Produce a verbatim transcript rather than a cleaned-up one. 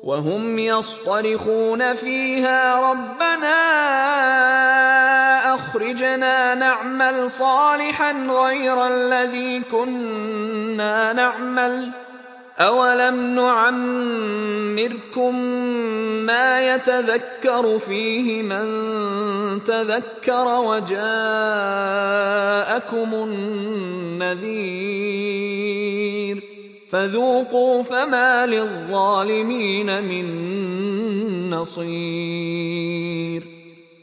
وهم يصطرخون فيها ربنا أخرجنا نعمل صالحا غير الذي كنا نعمل أولم نعمركم ما يتذكر فيه من تذكر وجاءكم النذير فذوقوا فما للظالمين من نصير